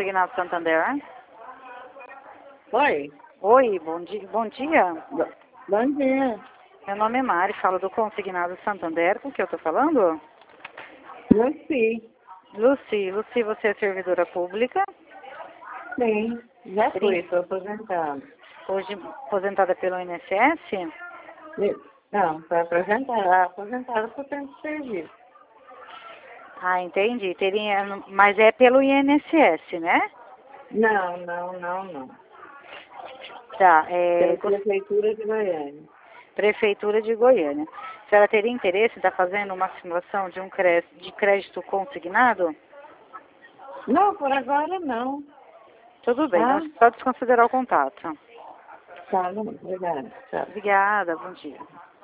Consignado Santander. Oi, Oi, bom dia. Bom dia. bom dia. Meu nome é Mari, falo do Consignado Santander. Com que eu estou falando? Luci, Luci, você é servidora pública, sim, já Sim. fui, estou aposentado. hoje aposentada pelo INSS. Não, para aposentada por tempo de serviço. Ah, entendi. Mas é pelo INSS, né? Não. Tá, Pela Prefeitura de Goiânia. Prefeitura de Goiânia. A senhora teria interesse em estar fazendo uma simulação de de crédito consignado? Não, por agora não. Tudo bem, Ah, então só desconsiderar o contato. tá, obrigada. Tchau. Obrigada, bom dia.